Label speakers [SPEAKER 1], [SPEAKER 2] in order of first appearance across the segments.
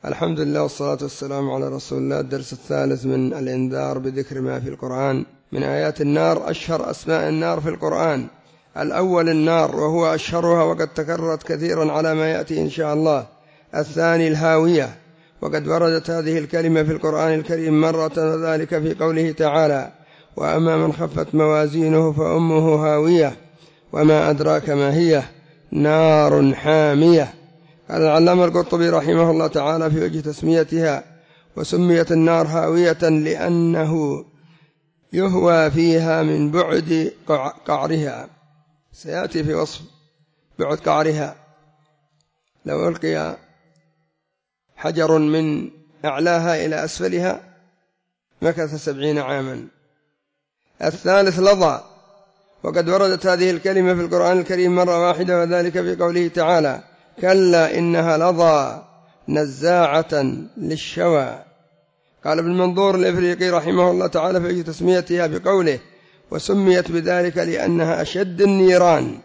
[SPEAKER 1] الحمد لله والصلاة والسلام على رسول الله. الدرس الثالث من الإنذار بذكر ما في القرآن من آيات النار. أشهر أسماء النار في القرآن: الأول النار وهو أشهرها وقد تكررت كثيرا على ما يأتي إن شاء الله. الثاني الهاوية، وقد وردت هذه الكلمة في القرآن الكريم مرة، وذلك في قوله تعالى: وأما من خفت موازينه فأمه هاوية وما أدراك ما هي نار حامية. قال العلامة القرطبي رحمه الله تعالى في وجه تسميتها: وسميت النار هاوية لأنه يهوى فيها من بعد قعرها. سيأتي في وصف بعد قعرها: لو ألقي حجر من أعلاها إلى أسفلها مكث 70 عاما. الثالث لظى، وقد وردت هذه الكلمة في القرآن الكريم مرة واحدة، وذلك في قوله تعالى: كلا إنها لظى نزاعة للشوى. قال ابن منظور الإفريقي رحمه الله تعالى في تسميتها بقوله: وسميت بذلك لأنها أشد النيران،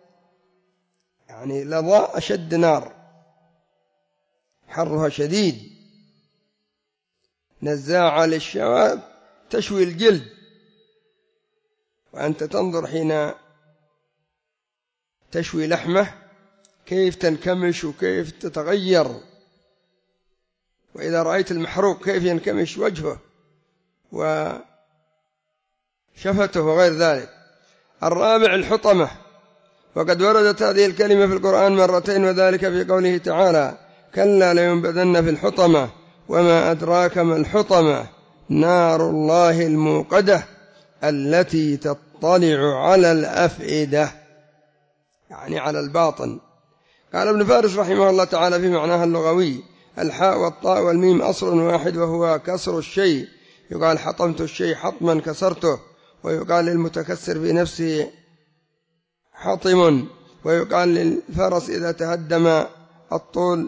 [SPEAKER 1] يعني لظى أشد نار، حرها شديد. نزاعة للشوى تشوي الجلد، وأنت تنظر حين تشوي لحمه كيف تنكمش وكيف تتغير، وإذا رأيت المحروق كيف ينكمش وجهه وشفته وغير ذلك. الرابع الحطمة، وقد وردت هذه الكلمة في القرآن مرتين، وذلك في قوله تعالى: كلا لينبذن في الحطمة وما أدراك ما الحطمة نار الله الموقدة التي تطلع على الأفئدة، يعني على الباطن. قال ابن فارس رحمه الله تعالى في معناها اللغوي: الحاء والطاء والميم أصل واحد وهو كسر الشيء، يقال حطمت الشيء حطما كسرته، ويقال للمتكسر في نفسه حطم، ويقال للفرس إذا تهدم الطول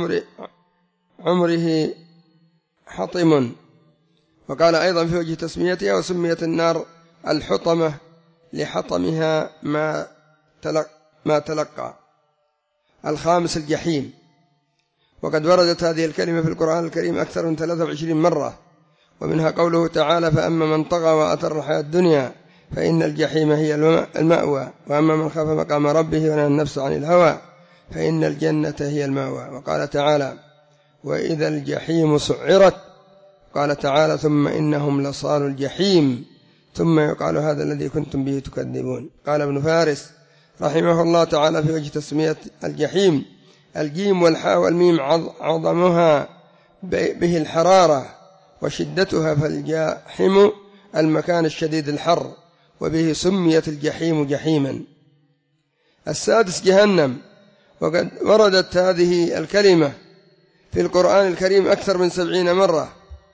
[SPEAKER 1] عمره حطم. وقال أيضا في وجه تسميتها: وسميت النار الحطمة لحطمها ما تلقى. الخامس الجحيم، وقد وردت هذه الكلمة في القرآن الكريم أكثر من 23 مرة، ومنها قوله تعالى: فأما من طغى وأثر الحياة الدنيا فإن الجحيم هي المأوى، وأما من خاف مقام ربه ونهى النفس عن الهوى فإن الجنة هي المأوى. وقال تعالى: وإذا الجحيم سعرت. قال تعالى: ثم إنهم لصالوا الجحيم ثم يقال هذا الذي كنتم به تكذبون. قال ابن فارس رحمه الله تعالى في وجه تسمية الجحيم: الجيم والحاء والميم عظمها به الحرارة وشدتها، فالجاحم المكان الشديد الحر، وبه سميت الجحيم جحيما. السادس جهنم، وقد وردت هذه الكلمة في القرآن الكريم أكثر من 70 مرة،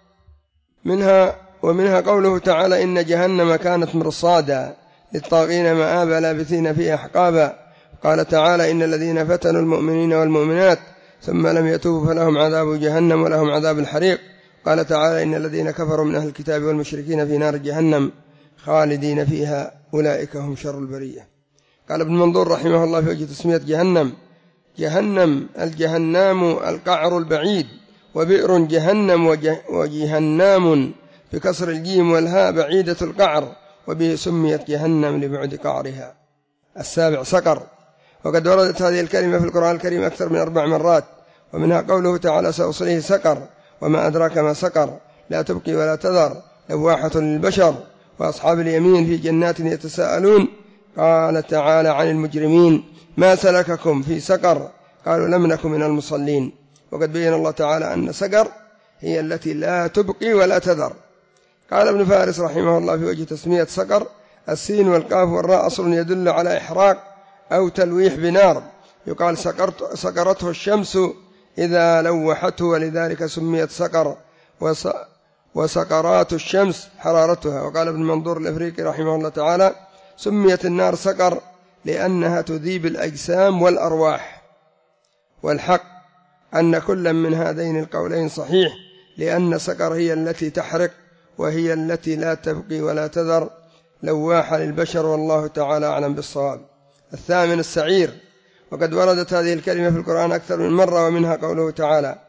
[SPEAKER 1] ومنها قوله تعالى: إن جهنم كانت مرصادا للطاغين مآبا لابثين فيها أحقابا. قال تعالى: إن الذين فتنوا المؤمنين والمؤمنات ثم لم يتوبوا فلهم عذاب جهنم ولهم عذاب الحريق. قال تعالى: إن الذين كفروا من أهل الكتاب والمشركين في نار جهنم خالدين فيها أولئك هم شر البرية. قال ابن منظور رحمه الله في وجه تسمية جهنم الجهنام القعر البعيد، وبئر جهنم وجهنام بكسر الجيم والهاء بعيدة القعر، وبه سميت جهنم لبعد قعرها. السابع سقر، وقد وردت هذه الكلمة في القرآن الكريم أكثر من 4 مرات، ومنها قوله تعالى: سأصليه سقر وما أدراك ما سقر لا تبقي ولا تذر لواحة للبشر. وأصحاب اليمين في جنات يتساءلون. قال تعالى عن المجرمين: ما سلككم في سقر؟ قالوا لم نكن من المصلين. وقد بين الله تعالى أن سقر هي التي لا تبقي ولا تذر. قال ابن فارس رحمه الله في وجه تسمية سقر: السين والقاف والراء أصل يدل على إحراق أو تلويح بنار، يقال سقرته الشمس إذا لوحته، ولذلك سميت سقر، وسقرات الشمس حرارتها. وقال ابن منظور الإفريقي رحمه الله تعالى: سميت النار سقر لأنها تذيب الأجسام والأرواح. والحق أن كل من هذين القولين صحيح، لأن سقر هي التي تحرق، وهي التي لا تبقي ولا تذر، لواحة للبشر، والله تعالى أعلم بالصواب. الثامن السعير، وقد وردت هذه الكلمة في القرآن أكثر من مرة، ومنها قوله تعالى: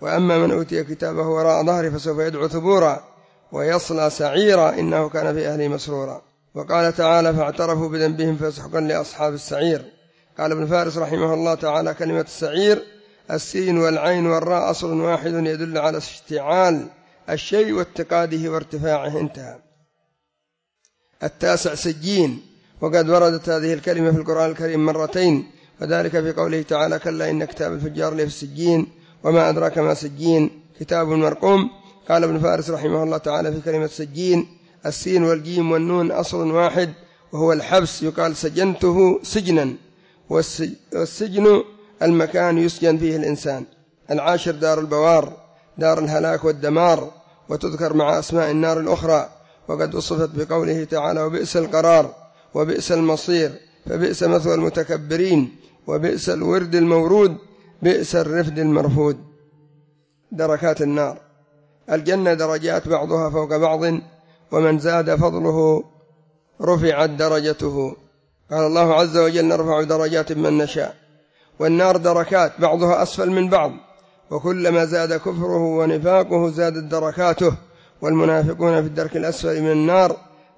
[SPEAKER 1] وأما من أوتي كتابه وراء ظهره فسوف يدعو ثبورا ويصلى سعيرا إنه كان في أهله مسرورا. وقال تعالى فاعترفوا بذنبهم فسحقا لأصحاب السعير. قال ابن فارس رحمه الله تعالى كلمة السعير السين والعين والراء أصل واحد يدل على اشتعال الشيء واتقاده وارتفاعه. انتهى. 9 سجين. وقد وردت هذه الكلمة في القرآن الكريم مرتين، وذلك في قوله تعالى كلا إن كتاب الفجار لفي السجين وما أدراك ما سجين كتاب مرقوم. قال ابن فارس رحمه الله تعالى في كلمة سجين السين والجيم والنون أصل واحد وهو الحبس، يقال سجنته سجنا، والسجن المكان يسجن فيه الإنسان. 10 دار البوار دار الهلاك والدمار، وتذكر مع أسماء النار الأخرى، وقد وصفت بقوله تعالى وبئس القرار وبئس المصير فبئس مثوى المتكبرين وبئس الورد المورود بئس الرفد المرفود. دركات النار. الجنة درجات بعضها فوق بعض، ومن زاد فضله رفعت درجته. قال الله عز وجل نرفع درجات من نشاء. والنار دركات بعضها أسفل من بعض، وكلما زاد كفره ونفاقه زادت دركاته، والمنافقون في الدرك الأسفل من النار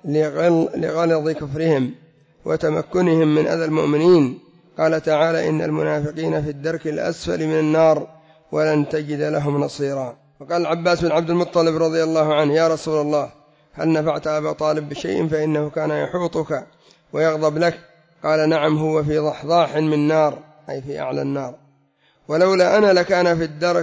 [SPEAKER 1] لغلظ كفرهم وتمكنهم من أذى المؤمنين. قال تعالى إن المنافقين في الدرك الأسفل من النار ولن تجد لهم نصيرا. وقال العباس بن عبد المطلب رضي الله عنه يا رسول الله هل نفعت أبا طالب بشيء فإنه كان يحوطك ويغضب لك؟ قال نعم هو في ضحضاح من نار، أي في أعلى النار، ولولا أنا لكان في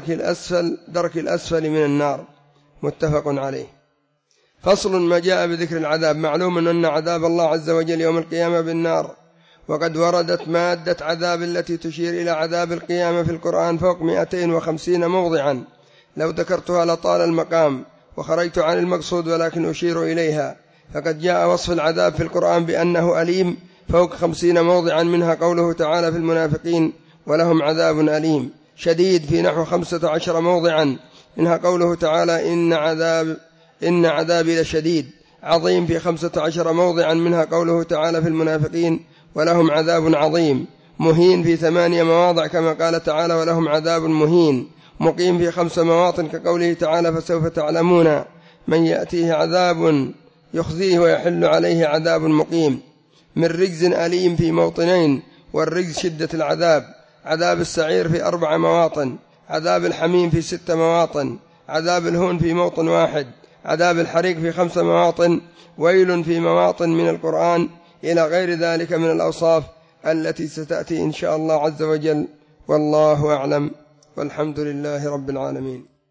[SPEAKER 1] درك الأسفل من النار. متفق عليه. فصل ما جاء بذكر العذاب. معلوم أن عذاب الله عز وجل يوم القيامة بالنار، وقد وردت مادة عذاب التي تشير إلى عذاب القيامة في القرآن فوق 250 موضعا، لو ذكرتها لطال المقام وخرجت عن المقصود، ولكن أشير إليها. فقد جاء وصف العذاب في القرآن بأنه أليم فوق 50 موضعا، منها قوله تعالى في المنافقين ولهم عذاب أليم شديد في نحو 15 موضعا، منها قوله تعالى إن عذابي لشديد عظيم في 15 موضعا، منها قوله تعالى في المنافقين ولهم عذاب عظيم مهين في 8 مواضع، كما قال تعالى ولهم عذاب مهين مقيم في 5 مواطن، كقوله تعالى فسوف تعلمون من يأتيه عذاب يخزيه ويحل عليه عذاب مقيم. من رجز أليم في موطنين، والرجز شدة العذاب. عذاب السعير في 4 مواطن، عذاب الحميم في 6 مواطن، عذاب الهون في موطن واحد، عذاب الحريق في 5 مواطن، ويل في مواطن من القرآن، إلى غير ذلك من الأوصاف التي ستأتي إن شاء الله عز وجل. والله أعلم، والحمد لله رب العالمين.